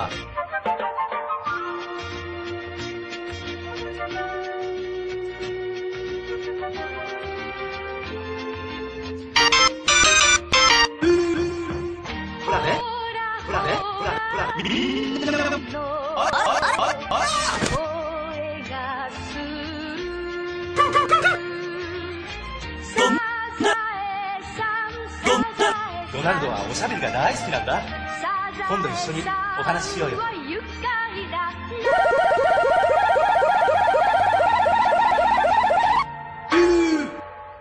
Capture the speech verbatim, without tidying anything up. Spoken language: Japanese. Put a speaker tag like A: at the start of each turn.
A: な。ほらね、ほらね、ほら、ほら。
B: みんなの
A: あいあいあいあい。
B: 声がする
A: ドナルドはおしゃべりが大好きなんだ。今度一緒にお話ししようよ。
B: 愉快だ